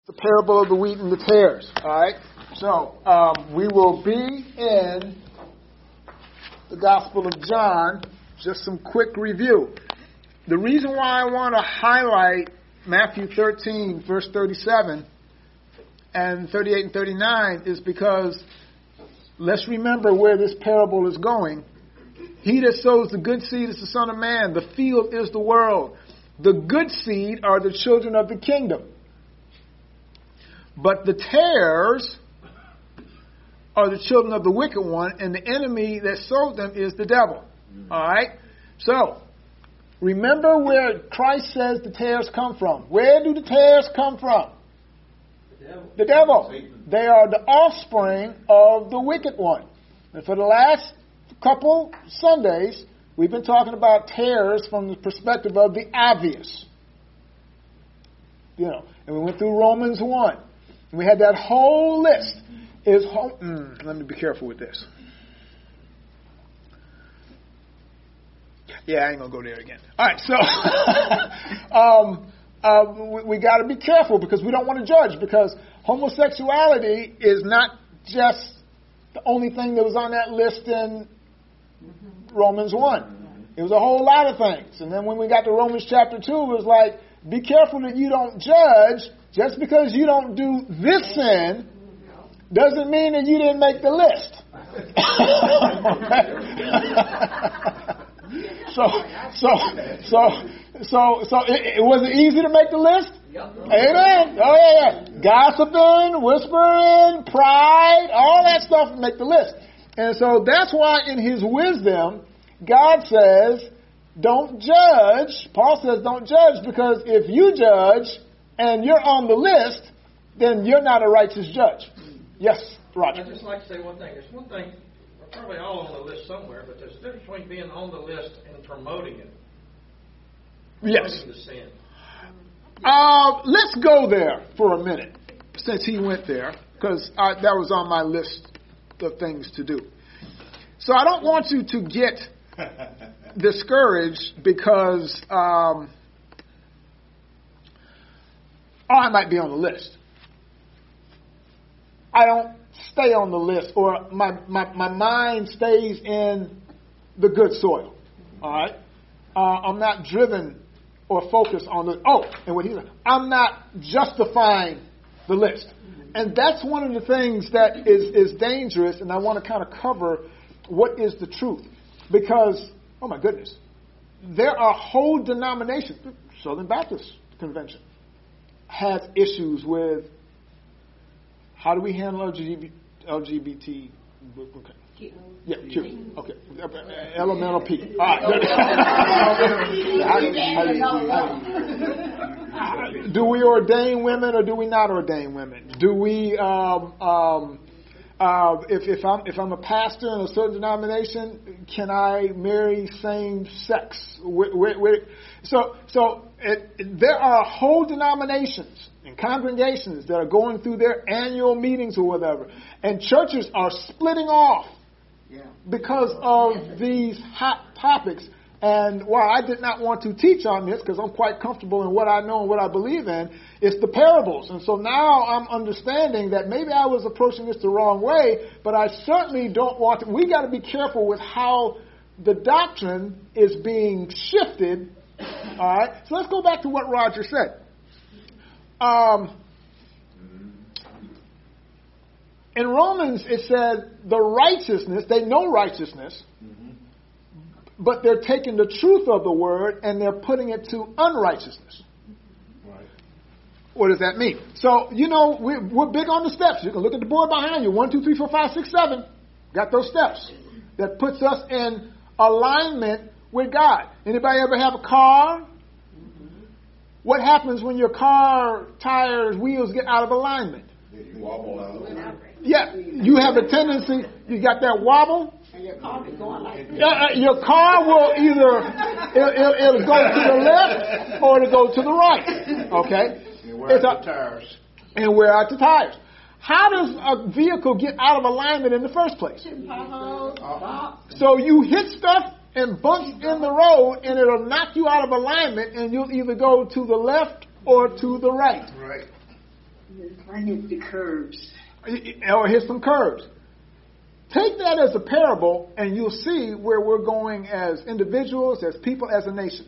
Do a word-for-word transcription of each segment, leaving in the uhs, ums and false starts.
the parable of the wheat and the tares. All right. So um, we will be in the Gospel of John. Just some quick review. The reason why I want to highlight Matthew thirteen, verse thirty-seven, and thirty-eight and thirty-nine is because let's remember where this parable is going. He that sows the good seed is the Son of Man. The field is the world. The good seed are the children of the kingdom. But the tares are the children of the wicked one, and the enemy that sowed them is the devil. All right? So, remember where Christ says the tares come from. Where do the tares come from? The devil. The devil. They are the offspring of the wicked one. And for the last couple Sundays, we've been talking about tares from the perspective of the obvious. You know, and we went through Romans one. And we had that whole list. Is whole, mm, let me be careful with this. Yeah, I ain't going to go there again. All right, so um, uh, we, we got to be careful because we don't want to judge, because homosexuality is not just the only thing that was on that list in Romans one. It was a whole lot of things. And then when we got to Romans chapter two, it was like, be careful that you don't judge. Just because you don't do this sin doesn't mean that you didn't make the list. so, so, so, so, so it, it was it easy to make the list? Amen. Oh yeah, yeah. Gossiping, whispering, pride, all that stuff make the list. And so that's why in His wisdom, God says, don't judge. Paul says, don't judge, because if you judge and you're on the list, then you're not a righteous judge. Yes, Roger. I'd just like to say one thing. There's one thing, we're probably all on the list somewhere, but there's a difference between being on the list and promoting it. Yes. Promoting the sin. Uh, let's go there for a minute, since he went there, because that was on my list of things to do. So I don't want you to get discouraged because, um, oh, I might be on the list. I don't stay on the list, or my, my, my mind stays in the good soil. All right? Uh, I'm not driven or focused on the, oh, and what he said, I'm not justifying the list. And that's one of the things that is, is dangerous, and I want to kind of cover what is the truth. Because, oh my goodness, there are whole denominations, Southern Baptist Convention has issues with how do we handle L G B T? L G B T okay. Q. Yeah, Q. Okay. Elemental P. All right. Do we ordain women or do we not ordain women? Do we, um, um, uh, if, if I'm if I'm a pastor in a certain denomination, can I marry same sex? Where, where, where, so so it, it, there are whole denominations and congregations that are going through their annual meetings or whatever, and churches are splitting off yeah. because of these hot topics. And while I did not want to teach on this, because I'm quite comfortable in what I know and what I believe in, it's the parables. And so now I'm understanding that maybe I was approaching this the wrong way, but I certainly don't want to. We got to be careful with how the doctrine is being shifted. All right. So let's go back to what Roger said. Um, in Romans, it said the righteousness, they know righteousness, mm-hmm. but they're taking the truth of the word and they're putting it to unrighteousness. Right. What does that mean? So, you know, we're, we're big on the steps. You can look at the board behind you. One, two, three, four, five, six, seven. Got those steps. That puts us in alignment with God. Anybody ever have a car? What happens when your car tires, wheels get out of alignment? You wobble out. Yeah, you have a tendency, you got that wobble. And your car be going like this. Uh, your car will either, it'll, it'll, it'll go to the left or it'll go to the right. Okay? And wear it's out a, the tires. And wear out the tires. How does a vehicle get out of alignment in the first place? So you hit stuff and bumps in the road, and it'll knock you out of alignment, and you'll either go to the left or to the right. Right. I hit the curves. Or hit some curves. Take that as a parable, and you'll see where we're going as individuals, as people, as a nation.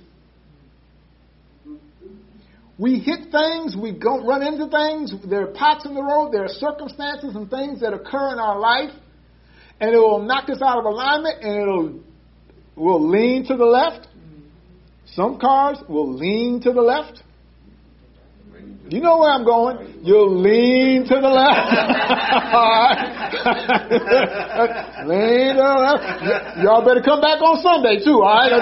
We hit things, we go run into things, there are pots in the road, there are circumstances and things that occur in our life, and it will knock us out of alignment, and it'll will lean to the left. Some cars will lean to the left. You know where I'm going. You'll lean to the left. Lean to the left. Y'all better come back on Sunday too, all right?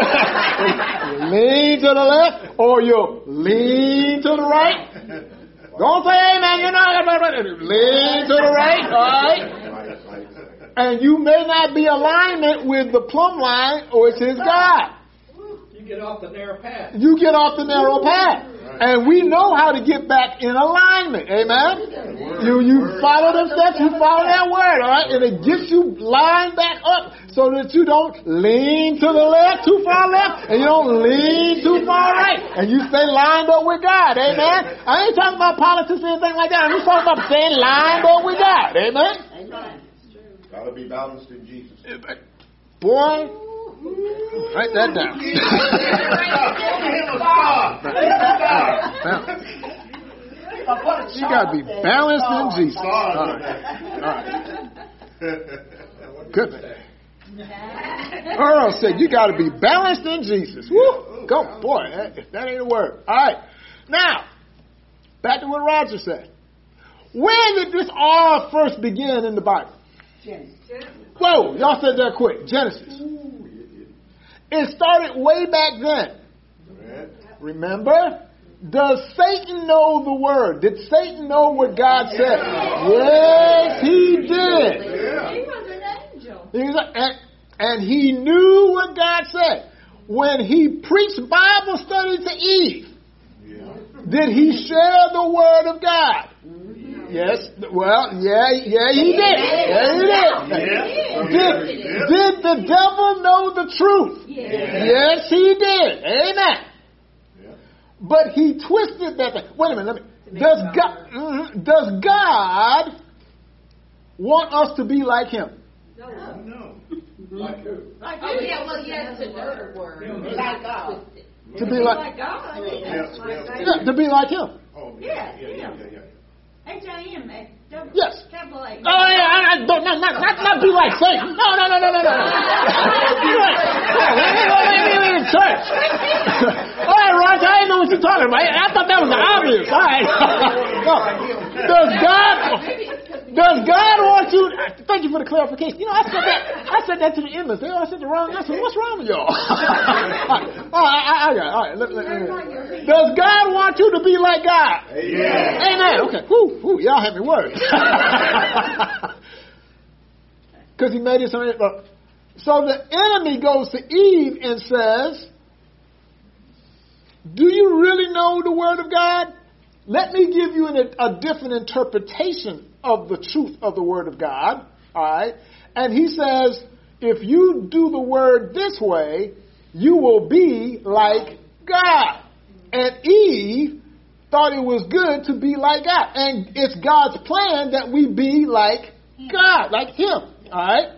Lean to the left, or you'll lean to the right. Don't say amen, you know. Lean to the right, all right? And you may not be alignment with the plumb line, or it's his God. You get off the narrow path. You get off the narrow path. And we know how to get back in alignment. Amen? You you follow them steps, you follow that word, all right? And it gets you lined back up so that you don't lean to the left, too far left, and you don't lean too far right. And you stay lined up with God. Amen? I ain't talking about politics or anything like that. I'm just talking about staying lined up with God. Amen? Amen. Gotta be balanced in Jesus. Boy, write that down. You got to be balanced in Jesus. All right. All right. Goodness. Earl said you got to be balanced in Jesus. Woo. Go, boy. That, that ain't a word. All right. Now, back to what Roger said. When did this all first begin in the Bible? Genesis. Whoa, y'all said that quick. Genesis. It started way back then. Remember? Does Satan know the word? Did Satan know what God said? Yes, he did. He was an angel. He was a, and, and he knew what God said. When he preached Bible study to Eve, did he share the word of God? Yes. Well, yeah, yeah, he did. Yeah, he did. Did, did the devil know the truth? Yes, he did. Amen. But he twisted that thing. Wait a minute. Let me. Does God, mm, does God want us to be like him? No. No. Like who? Like oh, yeah, well, yes, it's a word. Like God. To be like, like God. Yeah, to be like him. Oh, yeah, yeah, yeah, yeah, yeah. H I M. Yes. Capital A. Oh, yeah, I, I, don't, not, not, not, not be like Satan. No, no, no, no, no, no. Be like, in church. All right, Roger, I didn't know what you're talking about. I thought that was obvious. All right. No. Does God, does God want you, thank you for the clarification. You know, I said that, I said that to the inmates. They all said the wrong answer. What's wrong with y'all? All right, all right, I, I got it. All right, let, let, let, let. Does God want you to be like God? Amen. Amen. Okay. Whew, whew, y'all have me worried. Because he made it so. So the enemy goes to Eve and says, do you really know the word of God? Let me give you an, a different interpretation of the truth of the word of God. All right. And he says, if you do the word this way, you will be like God. And Eve thought it was good to be like God. And it's God's plan that we be like God, like him. All right?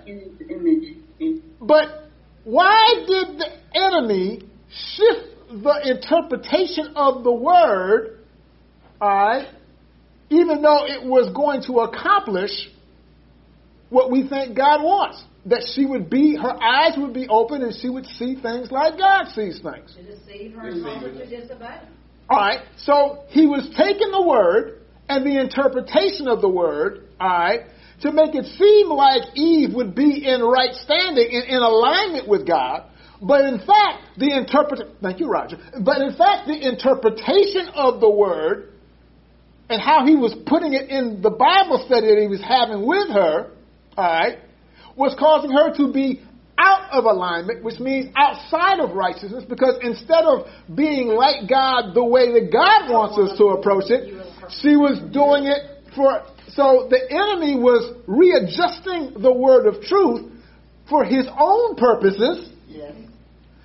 But why did the enemy shift the interpretation of the word, all right, even though it was going to accomplish what we think God wants? That she would be, her eyes would be open and she would see things like God sees things. To deceive her and cause her to disobey. All right, so he was taking the word and the interpretation of the word, all right, to make it seem like Eve would be in right standing, in, in alignment with God. But in fact, the interpret thank you, Roger. But in fact, the interpretation of the word and how he was putting it in the Bible study that he was having with her, all right, was causing her to be out of alignment, which means outside of righteousness, because instead of being like God the way that God wants us to approach it, she was doing it for, so the enemy was readjusting the word of truth for his own purposes, yes,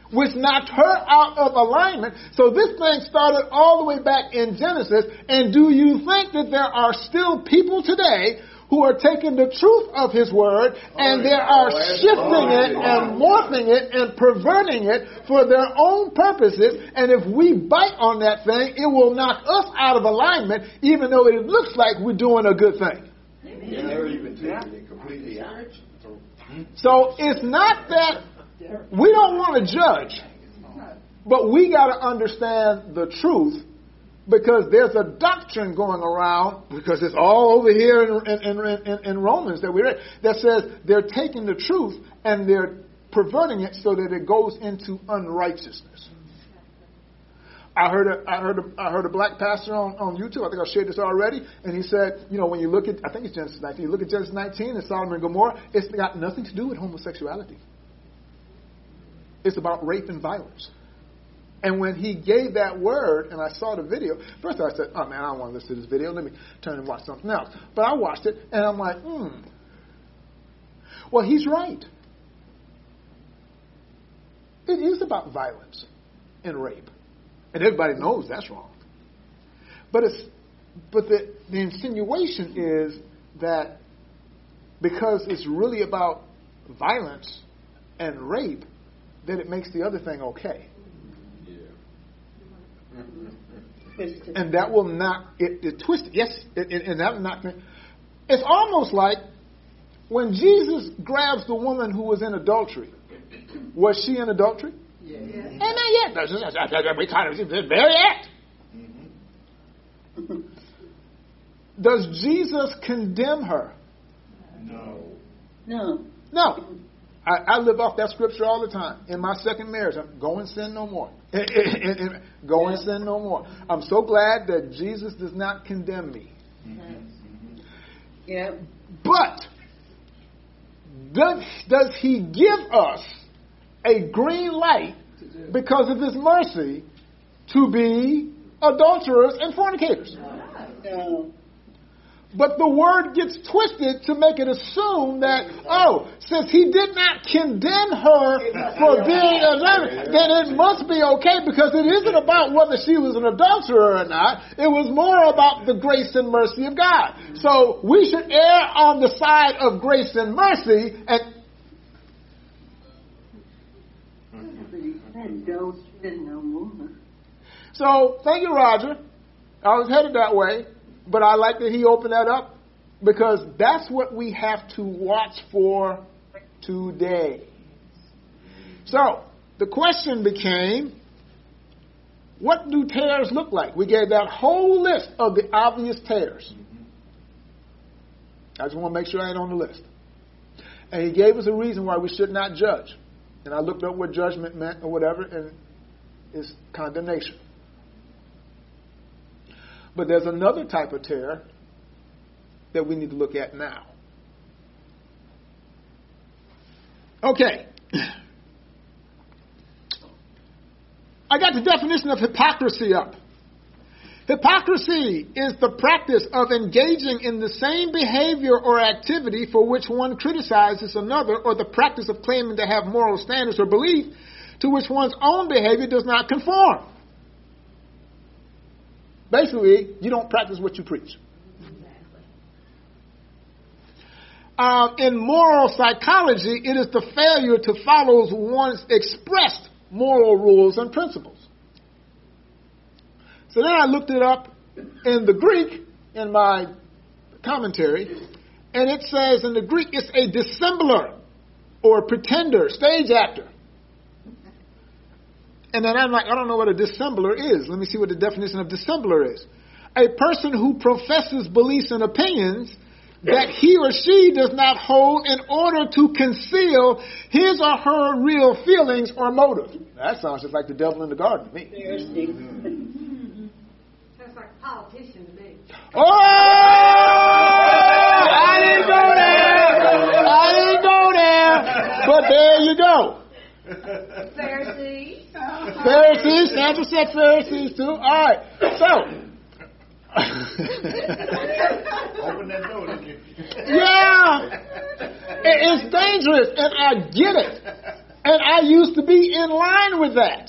which knocked her out of alignment. So this thing started all the way back in Genesis. And do you think that there are still people today who are taking the truth of his word and they are shifting it and morphing it and perverting it for their own purposes? And if we bite on that thing, it will knock us out of alignment, even though it looks like we're doing a good thing. And they're even taking it completely out. So it's not that we don't want to judge, but we got to understand the truth, because there's a doctrine going around, because it's all over here in, in, in, in Romans that we read, that says they're taking the truth and they're perverting it so that it goes into unrighteousness. I heard a, I heard a, I heard a black pastor on, on YouTube, I think I shared this already, and he said, you know, when you look at, I think it's Genesis nineteen, you look at Genesis nineteen and Sodom and Gomorrah, it's got nothing to do with homosexuality. It's about rape and violence. And when he gave that word, and I saw the video, first I said, oh man, I don't want to listen to this video. Let me turn and watch something else. But I watched it, and I'm like, hmm. Well, he's right. It is about violence and rape. And everybody knows that's wrong. But it's but the, the insinuation is that because it's really about violence and rape, that it makes the other thing okay. And that will not, it, it twist it. Yes, it, it, and that will not, it's almost like when Jesus grabs the woman who was in adultery. Was she in adultery? Yes. Amen, yeah. We kind of, very act. Mm-hmm. Does Jesus condemn her? No. No. No. I, I live off that scripture all the time. In my second marriage, I'm go and sin no more. Go and sin no more. I'm so glad that Jesus does not condemn me. Mm-hmm. Yeah. But does, does he give us a green light because of his mercy to be adulterers and fornicators? No. But the word gets twisted to make it assume that, oh, since he did not condemn her for being a lesbian, then it must be okay, because it isn't about whether she was an adulterer or not. It was more about the grace and mercy of God. So we should err on the side of grace and mercy. And so, thank you, Roger. I was headed that way. But I like that he opened that up, because that's what we have to watch for today. So, the question became, what do tares look like? We gave that whole list of the obvious tares. I just want to make sure I ain't on the list. And he gave us a reason why we should not judge. And I looked up what judgment meant or whatever, and it's condemnation. But there's another type of terror that we need to look at now. Okay. I got the definition of hypocrisy up. Hypocrisy is the practice of engaging in the same behavior or activity for which one criticizes another, or the practice of claiming to have moral standards or belief to which one's own behavior does not conform. Basically, you don't practice what you preach. Um, in moral psychology, it is the failure to follow one's expressed moral rules and principles. So then I looked it up in the Greek, in my commentary, and it says in the Greek it's a dissembler or pretender, stage actor. And then I'm like, I don't know what a dissembler is. Let me see what the definition of dissembler is. A person who professes beliefs and opinions that he or she does not hold in order to conceal his or her real feelings or motive. That sounds just like the devil in the garden to me. Sounds like a politician to me. Oh! I didn't go there! I didn't go there! But there you go. Pharisees. Pharisees. Sandra said Pharisees too. All right. So. Open that door, didn't you? Yeah. It's dangerous, and I get it. And I used to be in line with that.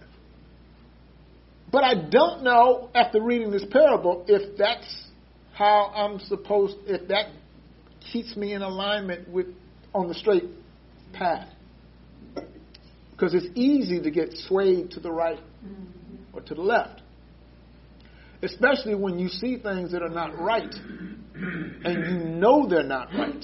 But I don't know, after reading this parable, if that's how I'm supposed, if that keeps me in alignment with, on the straight path. Because it's easy to get swayed to the right or to the left. Especially when you see things that are not right. And you know they're not right.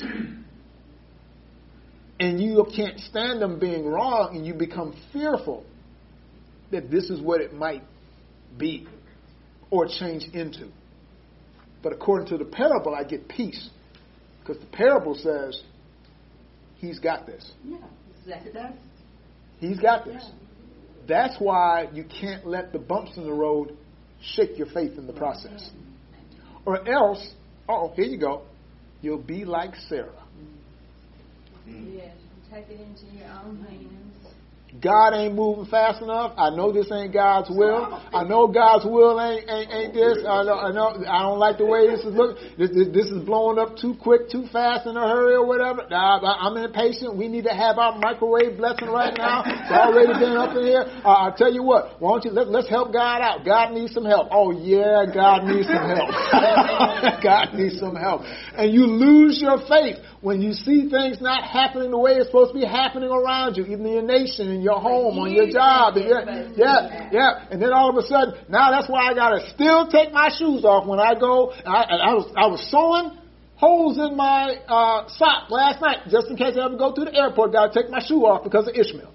And you can't stand them being wrong, and you become fearful that this is what it might be or change into. But according to the parable, I get peace. Because the parable says, he's got this. Yeah, exactly. That's, He's got this. Yeah. That's why you can't let the bumps in the road shake your faith in the process. Or else, oh, here you go, you'll be like Sarah. yes, take it into your own hands. God ain't moving fast enough. I know this ain't God's will. I know God's will ain't ain't, ain't this. I know, I know I don't like the way this is looking. This, this, this is blowing up too quick, too fast, in a hurry or whatever. Nah, I'm impatient. We need to have our microwave blessing right now. It's already been up in here. Uh, I'll tell you what. Why don't you let, let's help God out? God needs some help. Oh yeah, God needs some help. God needs some help. And you lose your faith when you see things not happening the way it's supposed to be happening around you, even in your nation, in your home, on your job. And yeah, yeah, yeah. And then all of a sudden, now that's why I gotta still take my shoes off when I go. I, I was I was sewing holes in my uh, sock last night just in case I ever go to the airport. Gotta take my shoe off because of Ishmael.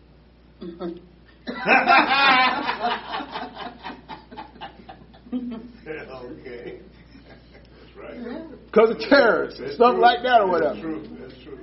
Okay. That's right. Because of terrorists, That's stuff true. like that or whatever. That's true. That's true.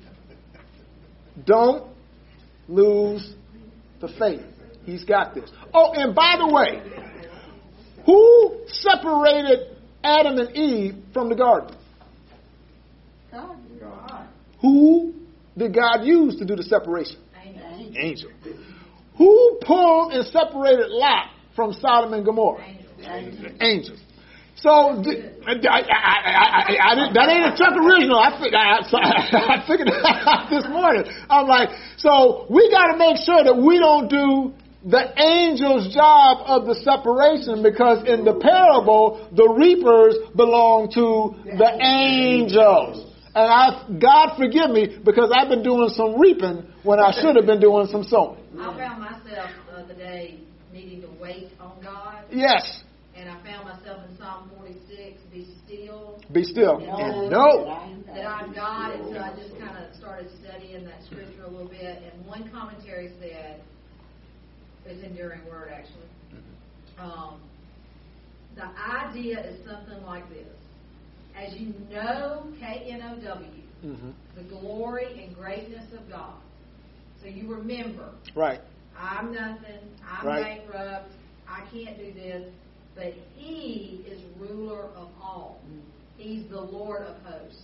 Don't lose the faith. He's got this. Oh, and by the way, who separated Adam and Eve from the garden? God, God. Who did God use to do the separation? Angel. Angel. Who pulled and separated Lot from Sodom and Gomorrah? Angel. Angel. So I, I, I, I, I didn't, that ain't a Chuck original. I, fig- I, I, I figured that out this morning. I'm like, so we got to make sure that we don't do the angel's job of the separation, because in the parable, the reapers belong to the angels. And I, God forgive me, because I've been doing some reaping when I should have been doing some sowing. I found myself the other day needing to wait on God. Yes. And I found myself in Psalm forty-six, be still, Be still. And know. that I'm God. And so I just kind of started studying that scripture a little bit. And one commentary said, it's Enduring Word actually, um, the idea is something like this. As you know, K N O W, Mm-hmm. the glory and greatness of God. So you remember, Right. I'm nothing, I'm Right. bankrupt, I can't do this, but He is ruler of all. He's the Lord of hosts.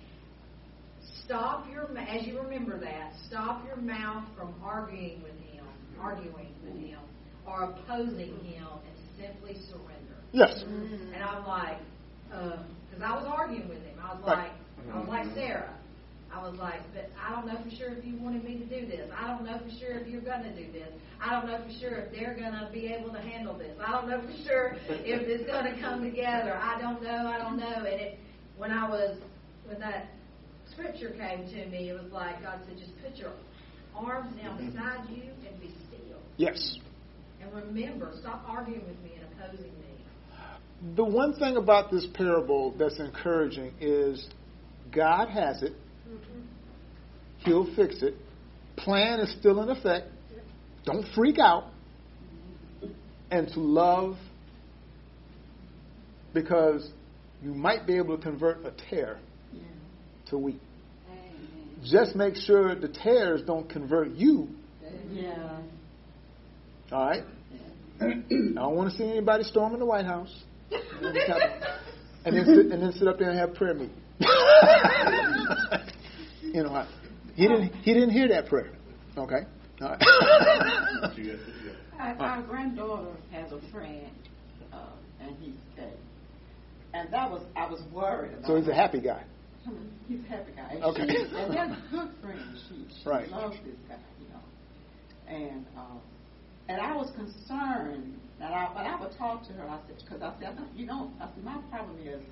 Stop your, as you remember that, stop your mouth from arguing with Him, arguing with Him, or opposing Him, and simply surrender. Yes. And I'm like, because I was arguing with Him. I was Right. like, I was like Sarah. I was like, but I don't know for sure if you wanted me to do this. I don't know for sure if you're going to do this. I don't know for sure if they're going to be able to handle this. I don't know for sure if it's going to come together. I don't know. I don't know. And it, when I was, when that scripture came to me, it was like God said, just put your arms down beside you and be still. Yes. And remember, stop arguing with me and opposing me. The one thing about this parable that's encouraging is God has it. He'll fix it. Plan is still in effect. Don't freak out. And to love, because you might be able to convert a tear to wheat. Just make sure the tares don't convert you. Yeah. All right? I don't want to see anybody storming the White House. And then sit, and then sit up there and have prayer meeting. You know, I, he didn't he didn't hear that prayer. Okay? All right. Our, our granddaughter has a friend, uh, and he's gay. And that was, I was worried about So he's a it. happy guy. he's a happy guy. And Okay. She, and they're good friends. She, she Right. loves this guy, you know. And uh, and I was concerned that I, but I would talk to her. I said, because I said, you know, I said, my problem is.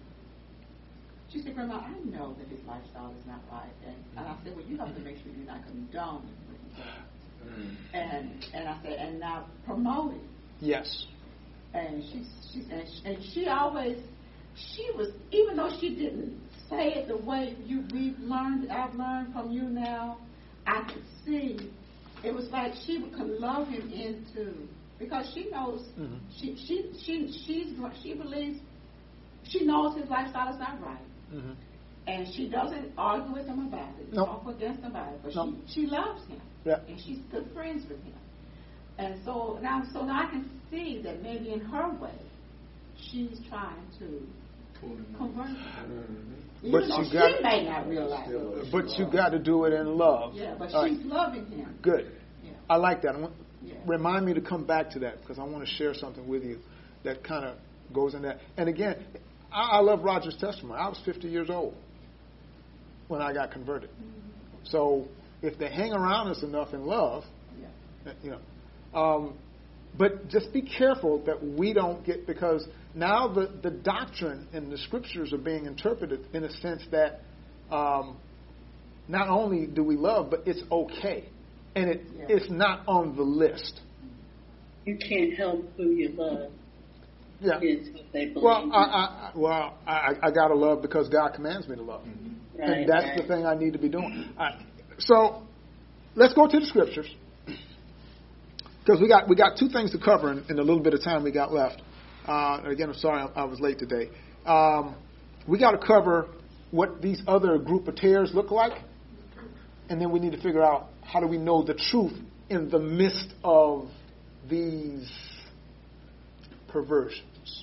She said, Grandma, I know that his lifestyle is not right. And, and I said, well, you have to make sure you're not condoning what he does. Mm. And and I said, and not promote it. Yes. And she, she and, she, and she always, she was, even though she didn't say it the way you we've learned, I've learned from you now, I could see it was like she could love him into, because she knows, mm-hmm. she, she, she, she's, she believes, she knows his lifestyle is not right. Mm-hmm. And she doesn't argue with him about it, nope. talk against him about it, but nope. she, she loves him, yeah. and she's good friends with him. And so now, so now I can see that maybe in her way, she's trying to convert him. Mm-hmm. Even but though you she got, may not realize it. But you got to do it in love. Yeah, but All she's right. loving him. Good. Yeah. I like that. I want, yeah. Remind me to come back to that because I want to share something with you that kind of goes in that. And again, I, I love Roger's testimony. I was fifty years old when I got converted. Mm-hmm. So if they hang around us enough in love, yeah. you know. Um, but just be careful that we don't get, because now the, the doctrine and the scriptures are being interpreted in a sense that um, not only do we love, but it's okay. And it, yeah. it's not on the list. You can't help who you love. Yeah. Is what they believe. Well, I, I, well, I, I got to love because God commands me to love. Mm-hmm. Right, and that's right. the thing I need to be doing. Right. So let's go to the scriptures. Because we got we got two things to cover in, in the little bit of time we got left. Uh, again, I'm sorry I, I was late today. Um, we got to cover what these other group of tares look like, and then we need to figure out how do we know the truth in the midst of these perversions.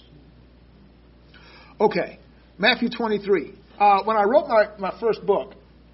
Okay, Matthew twenty-three. Uh, when I wrote my, my first book,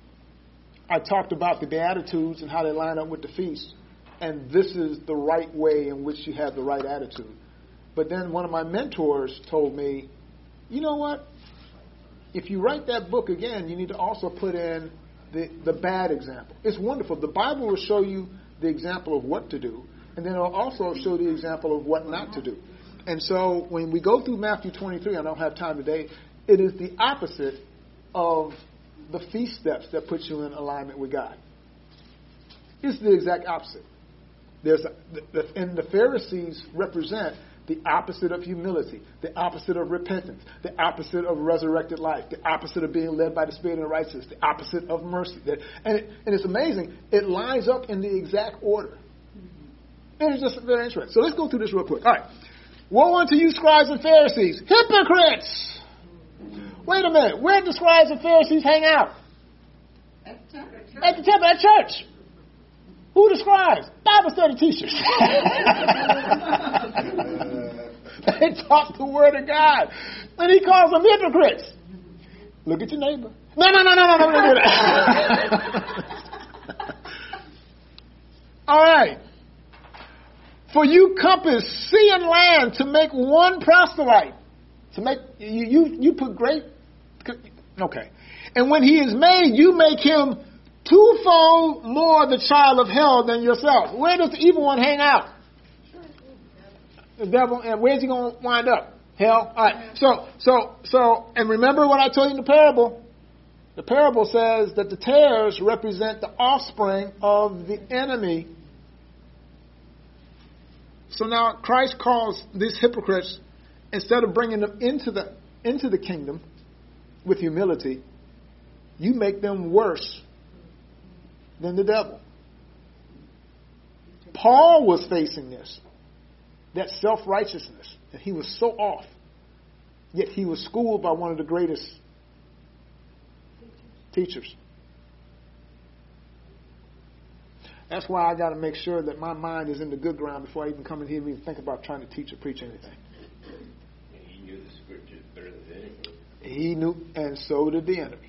I talked about the Beatitudes and how they line up with the feast. And this is the right way in which you have the right attitude. But then one of my mentors told me, you know what? If you write that book again, you need to also put in the, the bad example. It's wonderful. The Bible will show you the example of what to do, and then it'll also show the example of what not to do. And so when we go through Matthew twenty-three, I don't have time today, it is the opposite of the feast steps that put you in alignment with God. It's the exact opposite. There's a, the, the, and the Pharisees represent the opposite of humility, the opposite of repentance, the opposite of resurrected life, the opposite of being led by the Spirit and righteousness, the opposite of mercy. And, it, and it's amazing. It lines up in the exact order. And it's just very interesting. So let's go through this real quick. All right. Woe unto you, scribes and Pharisees, hypocrites! Wait a minute. Where do the scribes and Pharisees hang out? At the temple. At the temple, at church. Who the scribes? Bible study teachers. They taught the word of God. And he calls them hypocrites. Look at your neighbor. No, no, no, no, no, no, no, no. All right. For you compass sea and land to make one proselyte. To make you, you, you put great. Okay. And when he is made, you make him twofold more the child of hell than yourself. Where does the evil one hang out? The devil. And where's he going to wind up? Hell. All right. So, so, so, and remember what I told you in the parable. The parable says that the tares represent the offspring of the enemy. So now Christ calls these hypocrites, instead of bringing them into the into the kingdom with humility, you make them worse than the devil. Paul was facing this, that self-righteousness, and he was so off. Yet he was schooled by one of the greatest teachers. That's why I got to make sure that my mind is in the good ground before I even come in here and even think about trying to teach or preach anything. And he knew the scriptures better than anyone. He knew, and so did the enemy.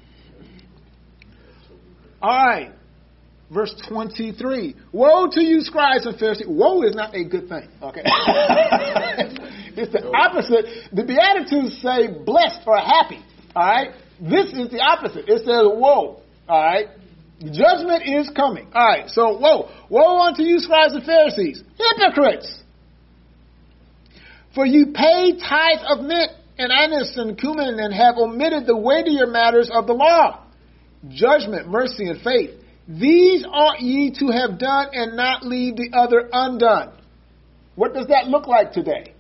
All right. Verse twenty-three. Woe to you, scribes and Pharisees. Woe is not a good thing. Okay. It's the opposite. The Beatitudes say blessed or happy. All right. This is the opposite. It says, woe. All right. Judgment is coming. All right. So, woe. Woe unto you, scribes and Pharisees, hypocrites. For you pay tithes of mint and anise and cumin and have omitted the weightier matters of the law, judgment, mercy, and faith. These ought ye to have done and not leave the other undone. What does that look like today?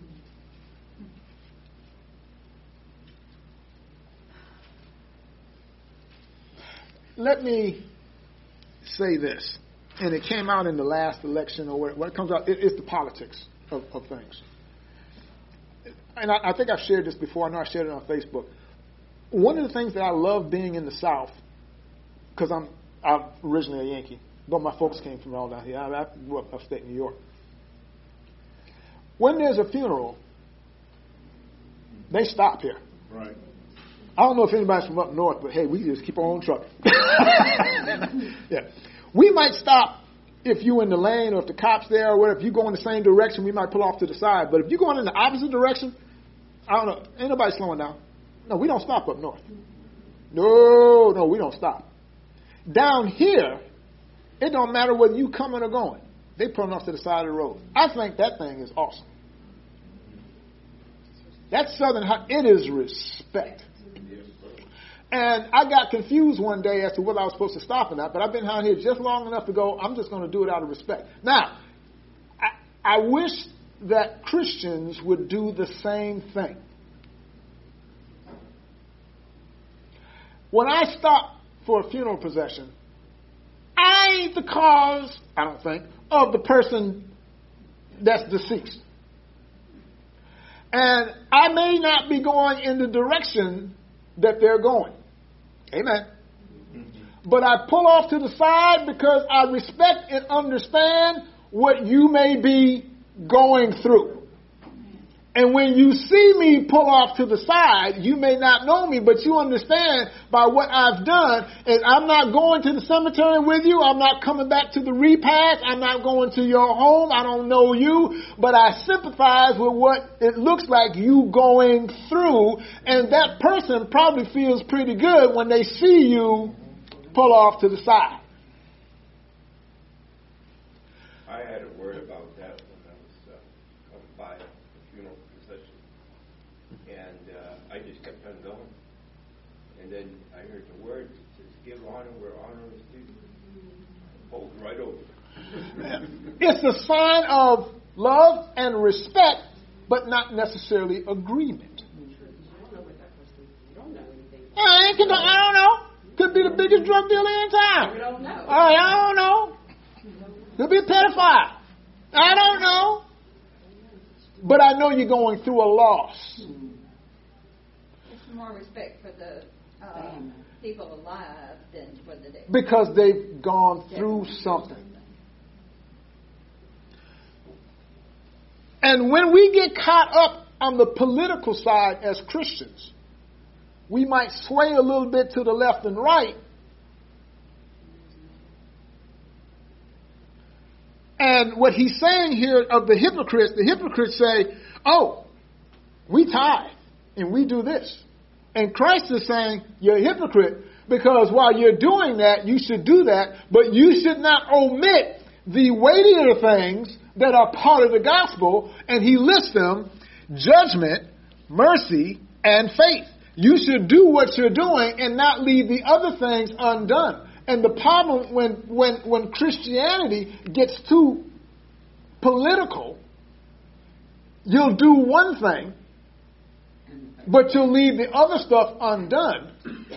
Let me say this, and it came out in the last election, or what, what comes out, it, it's the politics of, of things. And I, I think I've shared this before. I know I shared it on Facebook. One of the things that I love being in the South, because I'm, I'm originally a Yankee, but my folks came from all down here. I, I grew up upstate New York. When there's a funeral, they stop here. Right. I don't know if anybody's from up north, but hey, we just keep on trucking. Yeah. We might stop if you're in the lane or if the cop's there or whatever. If you go in the same direction, we might pull off to the side. But if you're going in the opposite direction, I don't know. Ain't nobody slowing down. No, we don't stop up north. No, no, we don't stop. Down here, it don't matter whether you coming or going. They pulling off to the side of the road. I think that thing is awesome. That's Southern, it is respect. And I got confused one day as to whether I was supposed to stop or not, but I've been out here just long enough to go, I'm just going to do it out of respect. Now, I, I wish that Christians would do the same thing. When I stop for a funeral procession, I ain't the cause, I don't think, of the person that's deceased. And I may not be going in the direction that they're going. Amen. But I pull off to the side because I respect and understand what you may be going through. And when you see me pull off to the side, you may not know me, but you understand by what I've done. And I'm not going to the cemetery with you. I'm not coming back to the repast. I'm not going to your home. I don't know you, but I sympathize with what it looks like you going through. And that person probably feels pretty good when they see you pull off to the side. I had a word about that when I was uh, coming by a funeral procession, and uh, I just kept on going. And then I heard the words, it says, give honor where honor is due. Hold right over. It's a sign of love and respect, but not necessarily agreement. I ain't gonna, I don't know. Could be the biggest drug dealer in town. We don't know. All right, I don't know. Could be a pedophile. I don't know. But I know you're going through a loss. It's more respect for the uh, people alive than for the dead. Because they've gone through something. And when we get caught up on the political side as Christians, we might sway a little bit to the left and right. And what he's saying here of the hypocrites, the hypocrites say, oh, we tithe and we do this. And Christ is saying, you're a hypocrite because while you're doing that, you should do that, but you should not omit the weightier things that are part of the gospel. And he lists them, judgment, mercy, and faith. You should do what you're doing and not leave the other things undone. And the problem when, when, when Christianity gets too political, you'll do one thing, but you'll leave the other stuff undone.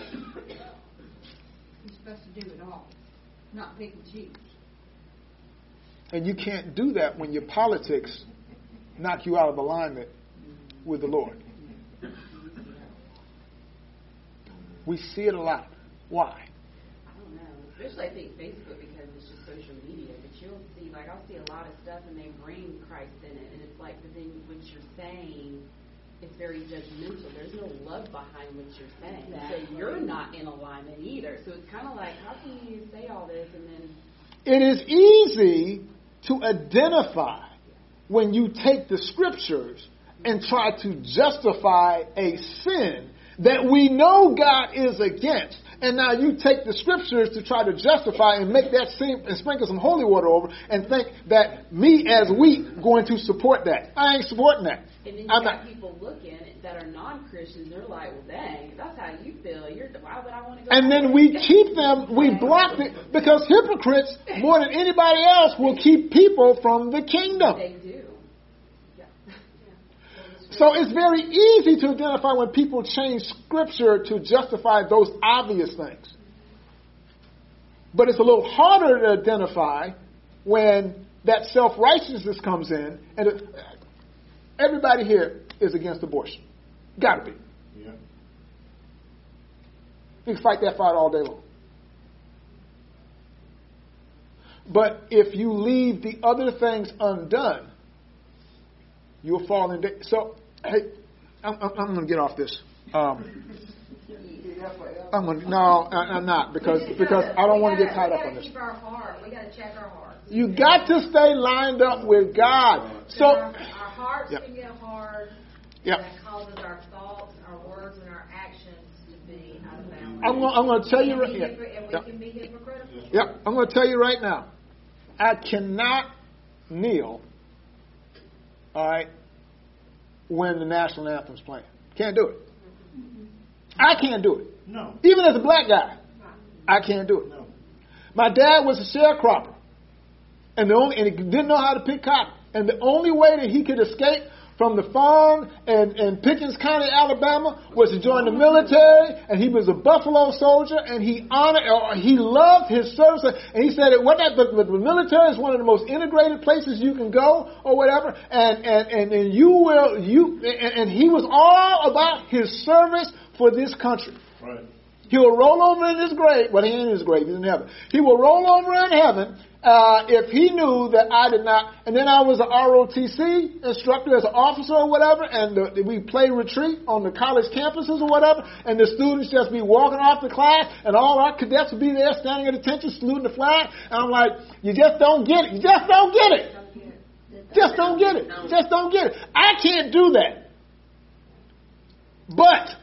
You're supposed to do it all, not pick and choose. And you can't do that when your politics knock you out of alignment with the Lord. We see it a lot. Why? I don't know. Especially, I think, Facebook, because it's just social media. But you'll see, like, I'll see a lot of stuff and they bring Christ in it. And it's like, but then what you're saying, it's very judgmental. There's no love behind what you're saying. Exactly. So you're not in alignment either. So it's kind of like, how can you say all this and then... It is easy to identify when you take the scriptures and try to justify a sin that we know God is against. And now you take the scriptures to try to justify and make that seem and sprinkle some holy water over and think that me as weak going to support that. I ain't supporting that. And then you I'm got not. people looking that are non-Christians. They're like, well, dang, if that's how you feel. You're why would I want to go? And then we keep them, we block it, because hypocrites, more than anybody else, will keep people from the kingdom. They do. Yeah. So it's very easy to identify when people change scripture to justify those obvious things. But it's a little harder to identify when that self-righteousness comes in. And it, everybody here is against abortion. Got to be. Yeah. You can fight that fight all day long. But if you leave the other things undone, you'll fall in. Da- so, hey, I'm, I'm, I'm going to get off this. Um, I'm going to, no, I, I'm not because because I don't want to get tied up on this. We got to keep our heart. We got to check our hearts. You got to stay lined up with God. So our, our hearts yep. can get hard. Yep. That causes our thoughts, our words, and our actions to be out of balance. I'm going, I'm going to tell you right now. now. And we Yep. can be hypocritical. Yep. I'm going to tell you right now. I cannot kneel, all right, when the national anthem's playing. Can't do it. I can't do it. No. Even as a black guy, I can't do it. No. My dad was a sharecropper, and the only and he didn't know how to pick cotton. And the only way that he could escape from the farm in, in Pickens County, Alabama, was to join the military. And he was a Buffalo soldier, and he honored, or he loved his service. And he said that what that, but, but the military is one of the most integrated places you can go, or whatever. And and and, and you will you and, and he was all about his service for this country. Right. He will roll over in his grave. Well, he ain't in his grave. He's in heaven. He will roll over in heaven uh, if he knew that I did not. And then I was an R O T C instructor as an officer or whatever, and the, we play retreat on the college campuses or whatever, and the students just be walking off the class, and all our cadets would be there standing at attention, saluting the flag. And I'm like, you just don't get it. You just don't get it. Just don't get it. Just don't get it. I can't do that. But...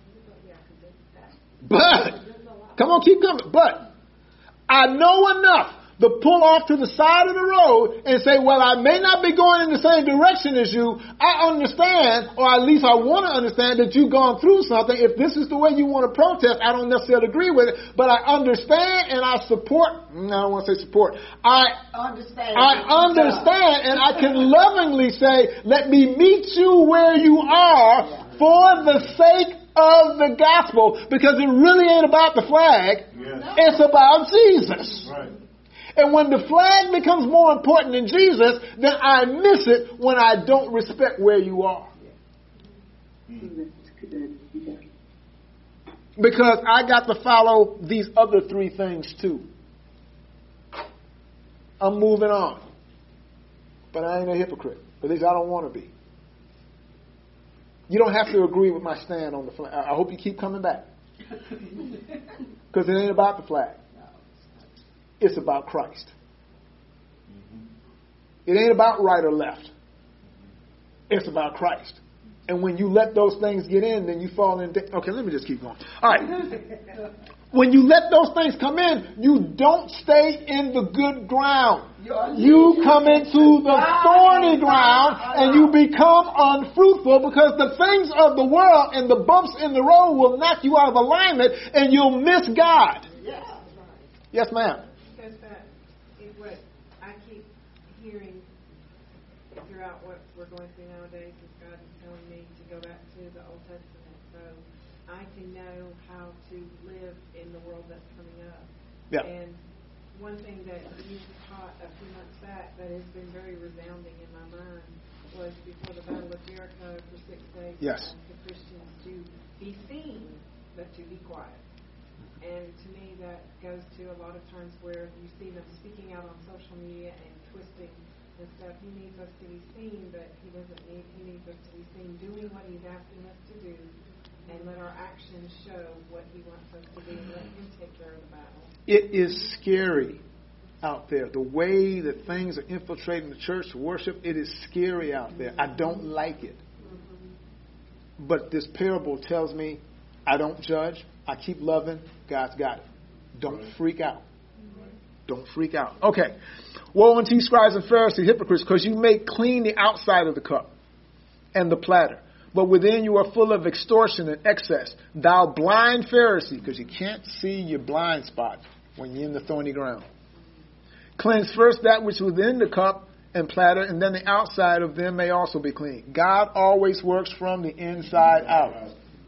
But, come on, keep coming. But, I know enough to pull off to the side of the road and say, well, I may not be going in the same direction as you. I understand, or at least I want to understand that you've gone through something. If this is the way you want to protest, I don't necessarily agree with it. But I understand and I support. No, I don't want to say support. I Understand. I understand and I can lovingly say, let me meet you where you are for the sake of the gospel, because it really ain't about the flag. Yes. It's about Jesus. Right. And when the flag becomes more important than Jesus, then I miss it when I don't respect where you are. Because I got to follow these other three things too. I'm moving on. But I ain't a hypocrite. At least I don't want to be. You don't have to agree with my stand on the flag. I hope you keep coming back. Because it ain't about the flag. It's about Christ. It ain't about right or left. It's about Christ. And when you let those things get in, then you fall in. De- okay, let me just keep going. All right. When you let those things come in, you don't stay in the good ground. You come into the thorny ground and you become unfruitful because the things of the world and the bumps in the road will knock you out of alignment and you'll miss God. Yes, ma'am. Because that is what I keep hearing throughout what we're going through nowadays is God is telling me to go back to the Old Testament so I can know how to live in the world that's coming up. Yeah. And one thing that you taught a few months back that has been very resounding in my mind was before the Battle of Jericho for six days yes. for Christians to be seen but to be quiet. And to me that goes to a lot of times where you see them speaking out on social media and twisting and stuff. He needs us to be seen, but he doesn't need, he needs us to be seen doing what he's asking us to do and let our actions show what he wants us to do and let him take care of the battle. It is scary out there. The way that things are infiltrating the church worship, it is scary out there. I don't like it. But this parable tells me I don't judge. I keep loving. God's got it. Don't right. freak out. Right. Don't freak out. Okay. Woe unto you, scribes and Pharisees, hypocrites, because you make clean the outside of the cup and the platter, but within you are full of extortion and excess. Thou blind Pharisee, because you can't see your blind spot when you're in the thorny ground. Cleanse first that which is within the cup and platter, and then the outside of them may also be clean. God always works from the inside out.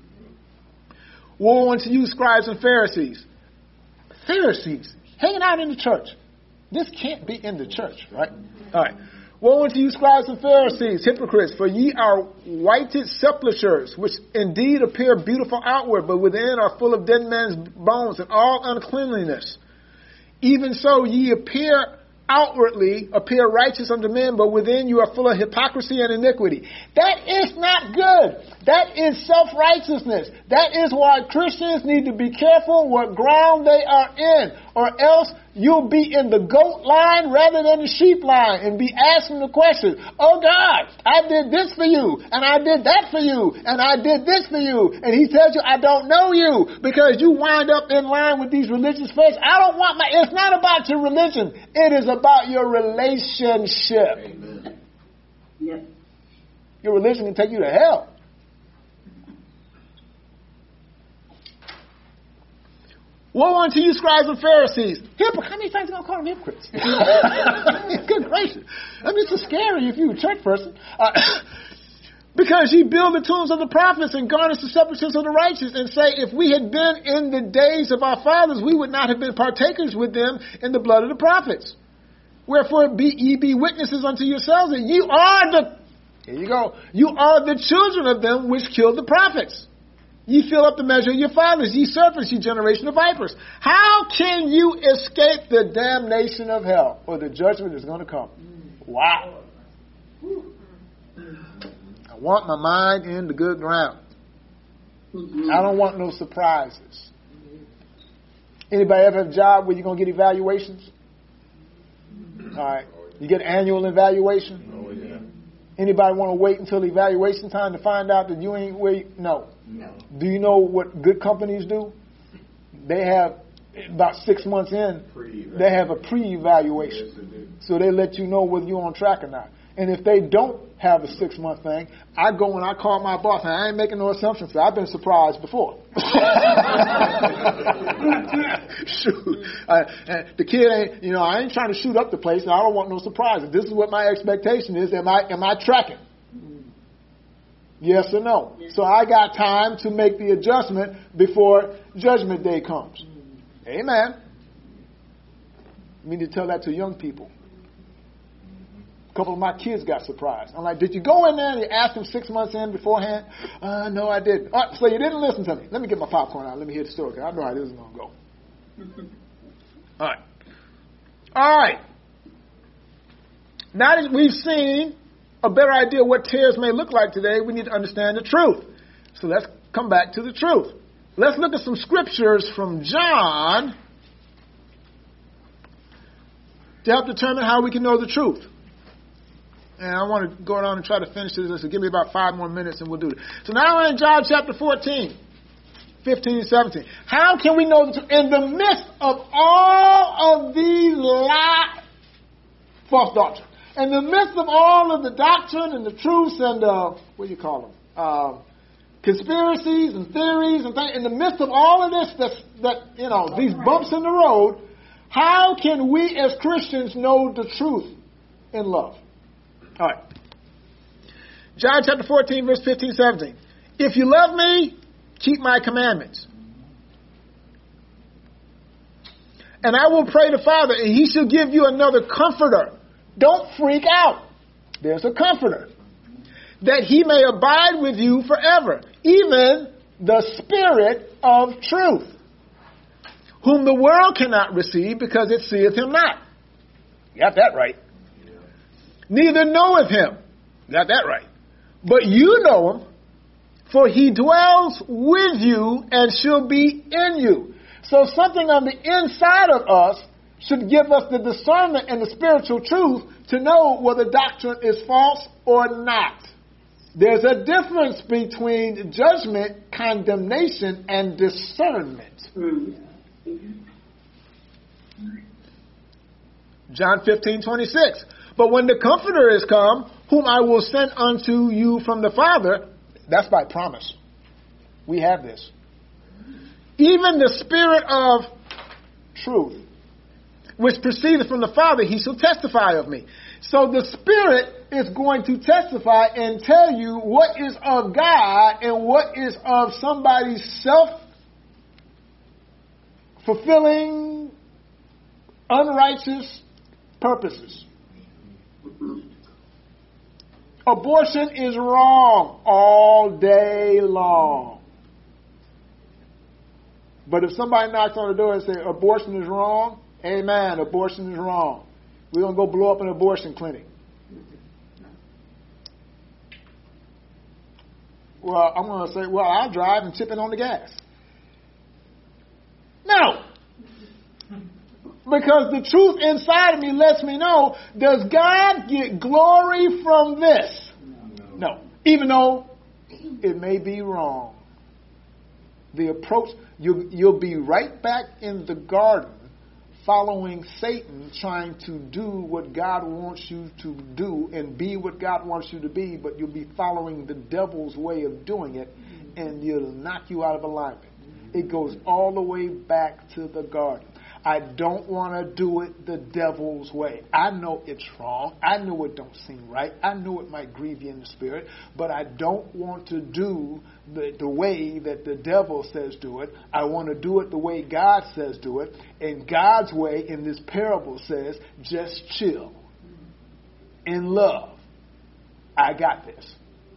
Woe unto you, scribes and Pharisees. Pharisees, hanging out in the church. This can't be in the church, right? All right. Woe unto you, scribes and Pharisees, hypocrites, for ye are whited sepulchres, which indeed appear beautiful outward, but within are full of dead men's bones and all uncleanliness. Even so ye appear outwardly, appear righteous unto men, but within you are full of hypocrisy and iniquity. That is not good. That is self-righteousness. That is why Christians need to be careful what ground they are in, or else you'll be in the goat line rather than the sheep line and be asking the question, oh God, I did this for you, and I did that for you, and I did this for you. And he tells you, I don't know you, because you wind up in line with these religious faiths. I don't want my, it's not about your religion. It is about your relationship. Amen. Yep. Your religion can take you to hell. Woe unto you, scribes and Pharisees. Hypocrites. How many times are you going to call them hypocrites? Good gracious. I mean, it's scary if you're a church person. Uh, because ye build the tombs of the prophets and garnish the sepulchres of the righteous, and say, if we had been in the days of our fathers, we would not have been partakers with them in the blood of the prophets. Wherefore be, ye be witnesses unto yourselves that ye are the, here you go, you are the children of them which killed the prophets. Ye fill up the measure of your fathers, ye serpents, ye generation of vipers. How can you escape the damnation of hell, or the judgment that's going to come? Wow. I want my mind in the good ground. I don't want no surprises. Anybody ever have a job where you're going to get evaluations? All right. You get annual evaluation? Oh, yeah. Anybody want to wait until evaluation time to find out that you ain't where you, no. No. Do you know what good companies do? They have, about six months in, they have a pre-evaluation. Yes, they do. So they let you know whether you're on track or not. And if they don't have a six-month thing, I go and I call my boss, and I ain't making no assumptions, so I've been surprised before. Shoot. Uh, the kid ain't, you know, I ain't trying to shoot up the place, and I don't want no surprises. This is what my expectation is. Am I, am I tracking? Yes or no? So I got time to make the adjustment before Judgment Day comes. Amen. I need to tell that to young people. A couple of my kids got surprised. I'm like, did you go in there and you asked them six months in beforehand? Uh, no, I didn't. All right, so you didn't listen to me. Let me get my popcorn out. Let me hear the story, because I know how this is going to go. All right. All right. Now that we've seen a better idea of what tares may look like today, we need to understand the truth. So let's come back to the truth. Let's look at some scriptures from John to help determine how we can know the truth. And I want to go on and try to finish this. So give me about five more minutes and we'll do it. So now we're in John chapter fourteen, fifteen, seventeen. How can we know the truth? In the midst of all of these lie, false doctrine, in the midst of all of the doctrine and the truths and, uh, what do you call them? Uh, conspiracies and theories and things, in the midst of all of this, that's, that, you know, these bumps in the road, how can we as Christians know the truth in love? All right. John chapter fourteen, verse fifteen, seventeen. If you love me, keep my commandments. And I will pray the Father, and he shall give you another comforter. Don't freak out. There's a comforter. That he may abide with you forever. Even the Spirit of truth. Whom the world cannot receive because it seeth him not. You got that right. Neither knoweth him. Got that right. But you know him, for he dwells with you and shall be in you. So something on the inside of us should give us the discernment and the spiritual truth to know whether doctrine is false or not. There's a difference between judgment, condemnation, and discernment. John fifteen twenty-six. But when the Comforter is come, whom I will send unto you from the Father, that's by promise. We have this. Even the Spirit of truth, which proceedeth from the Father, he shall testify of me. So the Spirit is going to testify and tell you what is of God and what is of somebody's self-fulfilling, unrighteous purposes. Abortion is wrong all day long. But if somebody knocks on the door and says abortion is wrong, amen, abortion is wrong. We're going to go blow up an abortion clinic. Well, I'm going to say, well, I'll drive and chip in on the gas. No. Because the truth inside of me lets me know, does God get glory from this? No. Even though it may be wrong. The approach, you, you'll be right back in the garden following Satan, trying to do what God wants you to do and be what God wants you to be, but you'll be following the devil's way of doing it, and it'll knock you out of alignment. It goes all the way back to the garden. I don't want to do it the devil's way. I know it's wrong. I know it don't seem right. I know it might grieve you in the spirit, but I don't want to do the, the way that the devil says do it. I want to do it the way God says do it. And God's way in this parable says, just chill. In love. I got this.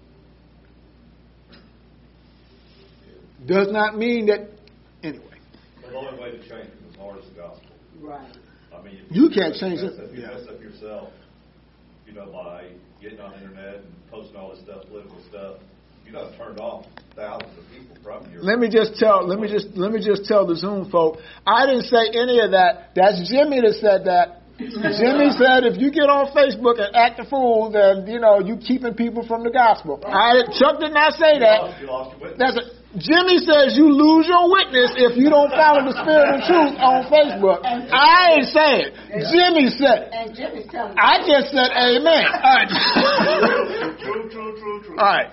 Does not mean that, anyway. The only way to change it is hard as the gospel. Right. I mean, you, you can't change it. If you yeah. mess up yourself, you know, by getting on the internet and posting all this stuff, political stuff, you done turned off thousands of people from your. Let me just tell. Let me just let me just tell the Zoom folk. I didn't say any of that. That's Jimmy that said that. Jimmy said, if you get on Facebook and act a fool, then you know you keeping people from the gospel. I Chuck did not say that. You lost, you lost your That's a, Jimmy says you lose your witness if you don't follow the spirit of truth on Facebook. I ain't saying it. Jimmy said it. And Jimmy's telling me. I just said amen. All right. True, true, true, true. All right.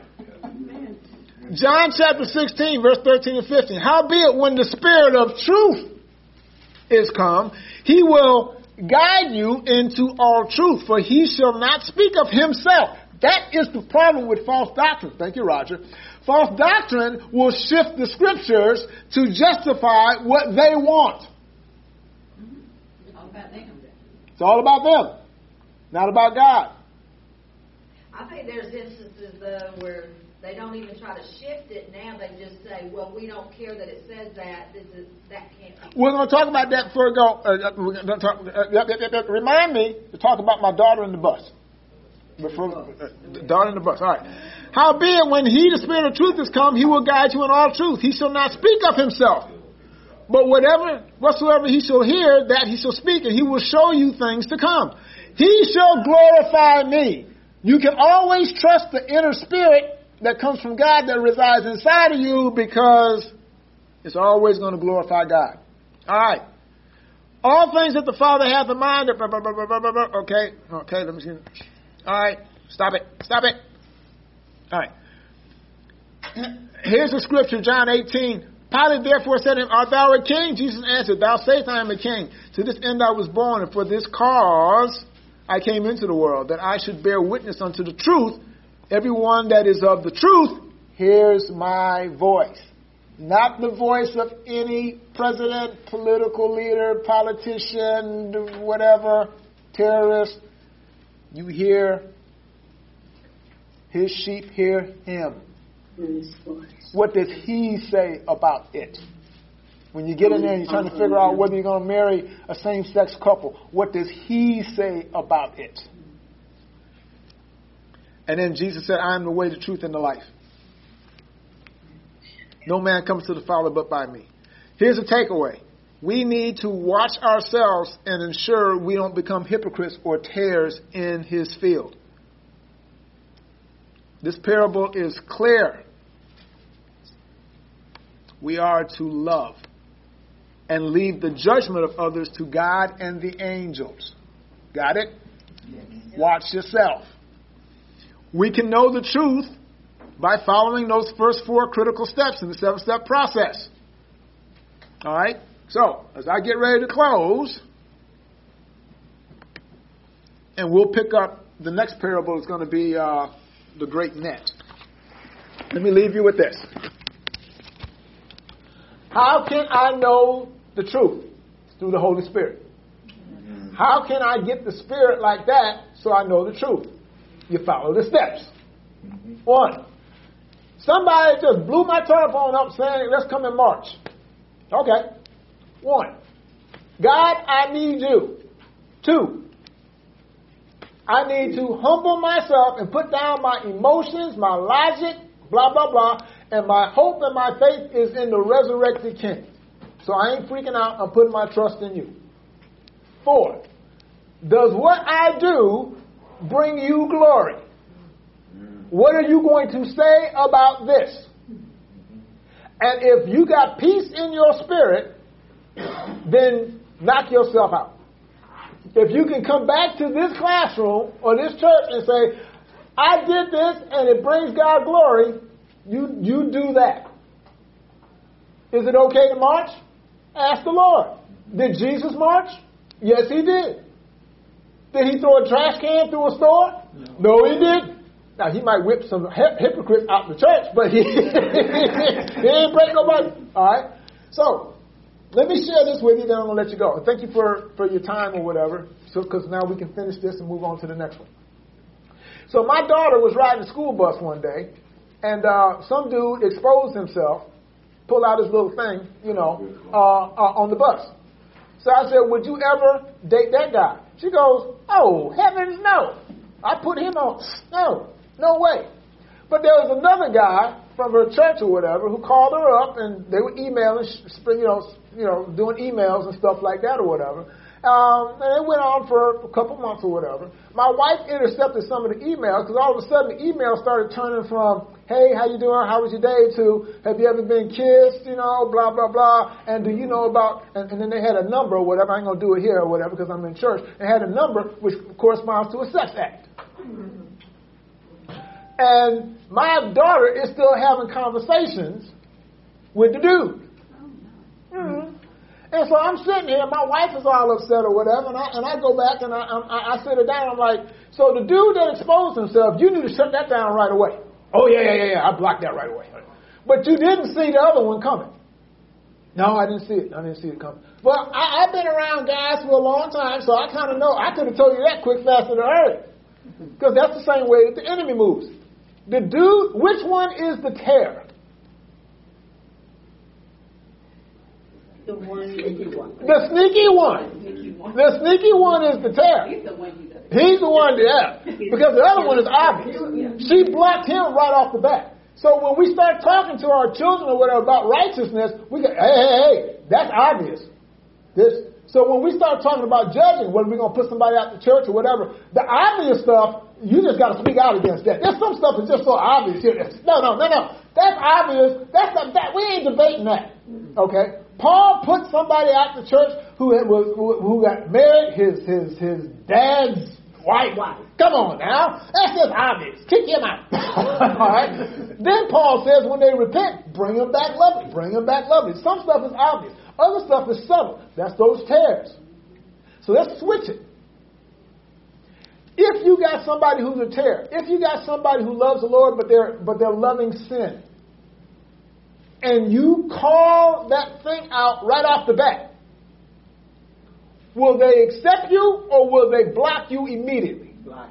John chapter sixteen, verse thirteen and fifteen. Howbeit, when the Spirit of truth is come, he will guide you into all truth, for he shall not speak of himself. That is the problem with false doctrine. Thank you, Roger. False doctrine will shift the scriptures to justify what they want. It's all about them. It's all about them, not about God. I think there's instances, though, where they don't even try to shift it. Now they just say, well, we don't care that it says that. This is, that can't be. We're going to talk about that before we go. Uh, we're going to talk, uh, yep, yep, yep, remind me to talk about my daughter in the bus. Before, uh, daughter in the bus. All right. Howbeit, when he, the Spirit of truth, is come, he will guide you in all truth. He shall not speak of himself. But whatever, whatsoever he shall hear, that he shall speak, and he will show you things to come. He shall glorify me. You can always trust the inner spirit that comes from God that resides inside of you, because it's always going to glorify God. All right. All things that the Father hath in mind. Okay. Okay. Let me see. All right. Stop it. Stop it. All right. Here's the scripture, John eighteen. Pilate therefore said to him, art thou a king? Jesus answered, thou sayest I am a king. To this end I was born, and for this cause I came into the world, that I should bear witness unto the truth. Everyone that is of the truth hears my voice. Not the voice of any president, political leader, politician, whatever, terrorist. You hear, his sheep hear him. What does he say about it? When you get in there and you're trying to figure out whether you're going to marry a same-sex couple, what does he say about it? And then Jesus said, I am the way, the truth, and the life. No man comes to the Father but by me. Here's a takeaway. We need to watch ourselves and ensure we don't become hypocrites or tares in his field. This parable is clear. We are to love and leave the judgment of others to God and the angels. Got it? Yes. Watch yourself. We can know the truth by following those first four critical steps in the seven-step process. All right? So, as I get ready to close, and we'll pick up the next parable is going to be uh, the great net. Let me leave you with this. How can I know the truth? It's through the Holy Spirit. How can I get the Spirit like that so I know the truth? You follow the steps. One, somebody just blew my telephone up saying, let's come in March. Okay. One, God, I need you. Two, I need to humble myself and put down my emotions, my logic, blah, blah, blah, and my hope and my faith is in the resurrected King. So I ain't freaking out. I'm putting my trust in you. Four, does what I do bring you glory? What are you going to say about this? And if you got peace in your spirit, then knock yourself out. If you can come back to this classroom or this church and say, I did this and it brings God glory, you, you do that. Is it okay to march? Ask the Lord. Did Jesus march? Yes, he did. Did he throw a trash can through a store? No, he didn't. Now, he might whip some hypocrites out the church, but he, he ain't break nobody. All right? So, let me share this with you, then I'm going to let you go. Thank you for, for your time or whatever, so because now we can finish this and move on to the next one. So, my daughter was riding a school bus one day, and uh, some dude exposed himself, pulled out his little thing, you know, uh, uh, on the bus. So I said, would you ever date that guy? She goes, oh, heavens no. I put him on. No, no way. But there was another guy from her church or whatever who called her up, and they were emailing, you know, you know, doing emails and stuff like that or whatever. Um, and it went on for a couple months or whatever. My wife intercepted some of the emails because all of a sudden the emails started turning from, hey, how you doing? How was your day? To, have you ever been kissed? You know, blah, blah, blah. And do you know about, and, and then they had a number or whatever. I ain't going to do it here or whatever because I'm in church. They had a number which corresponds to a sex act. And my daughter is still having conversations with the dude. Mm-hmm. And so I'm sitting here, my wife is all upset or whatever, and I, and I go back and I, I, I sit her down. I'm like, so the dude that exposed himself, you need to shut that down right away. Oh, yeah, yeah, yeah, yeah, I blocked that right away. But you didn't see the other one coming. No, I didn't see it. I didn't see it coming. Well, I, I've been around guys for a long time, so I kind of know. I could have told you that quick, fast, and early. Because that's the same way that the enemy moves. The dude, which one is the terror? The one sneaky one. The sneaky one. The sneaky one is the terror. He's the one who does it. He's the one, yeah. Because the other one is obvious. She blocked him right off the bat. So when we start talking to our children or whatever about righteousness, we go, hey, hey, hey, that's obvious. This. So when we start talking about judging, whether we're going to put somebody out the church or whatever, the obvious stuff, you just got to speak out against that. There's some stuff that's just so obvious here. No, no, no, no. That's obvious. That's not, that. We ain't debating that. Okay? Paul put somebody out the church who had, was, who got married, his his his dad's wife. Come on now. That's just obvious. Kick him out. All right? Then Paul says when they repent, bring them back lovely. Bring them back lovely. Some stuff is obvious. Other stuff is subtle. That's those tares. So let's switch it. If you got somebody who's a terror, if you got somebody who loves the Lord but they're but they're loving sin, and you call that thing out right off the bat, will they accept you or will they block you immediately? Block.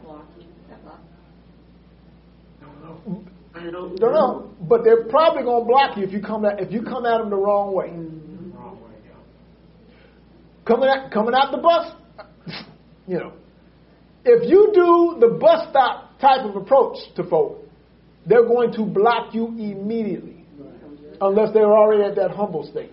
I don't know. Don't know. But they're probably going to block you if you come at if you come at them the wrong way. Mm-hmm. Wrong way, yeah. Coming at coming out the bus, you know. If you do the bus stop type of approach to folk, they're going to block you immediately. Unless they're already at that humble state.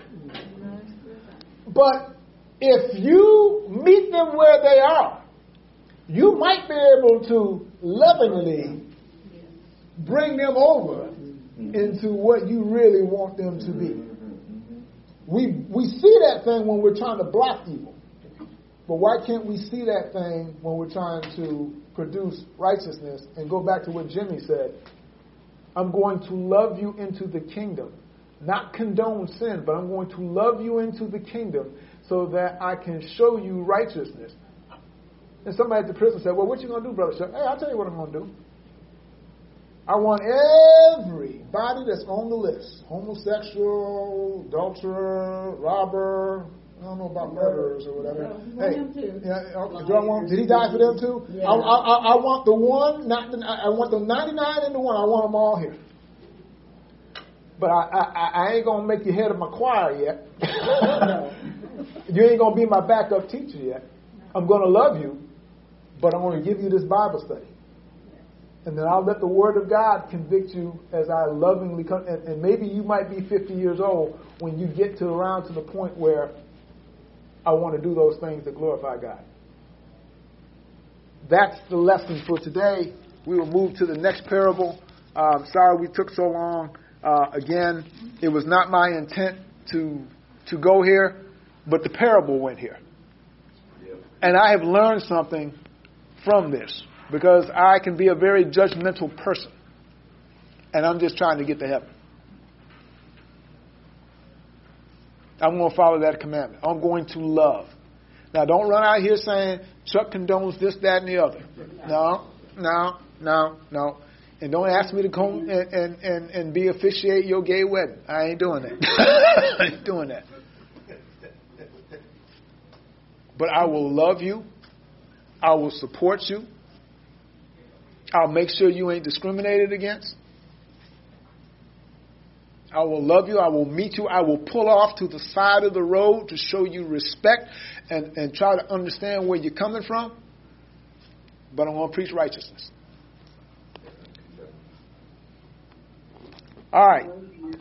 But if you meet them where they are, you might be able to lovingly bring them over into what you really want them to be. We we see that thing when we're trying to block evil. But why can't we see that thing when we're trying to produce righteousness? And go back to what Jimmy said. I'm going to love you into the kingdom. Not condone sin, but I'm going to love you into the kingdom so that I can show you righteousness. And somebody at the prison said, well, what you going to do, brother? Hey, I'll tell you what I'm going to do. I want everybody that's on the list. Homosexual, adulterer, robber, I don't know about murderers or whatever. No, hey, him too. Yeah, okay, do I want, did he die for them too? Yeah. I, I, I want the one, not the, I want the ninety-nine and the one. I want them all here. But I, I, I ain't going to make you head of my choir yet. You ain't going to be my backup teacher yet. I'm going to love you, but I'm going to give you this Bible study. And then I'll let the Word of God convict you as I lovingly come. And, and maybe you might be fifty years old when you get to around to the point where I want to do those things that glorify God. That's the lesson for today. We will move to the next parable. Um, sorry we took so long. Uh, again, it was not my intent to to go here, but the parable went here. Yep. And I have learned something from this because I can be a very judgmental person. And I'm just trying to get to heaven. I'm going to follow that commandment. I'm going to love. Now, don't run out here saying Chuck condones this, that, and the other. No, no, no, no. And don't ask me to come and, and, and, and be officiate your gay wedding. I ain't doing that. I ain't doing that. But I will love you. I will support you. I'll make sure you ain't discriminated against. I will love you. I will meet you. I will pull off to the side of the road to show you respect and, and try to understand where you're coming from. But I'm going to preach righteousness. All right.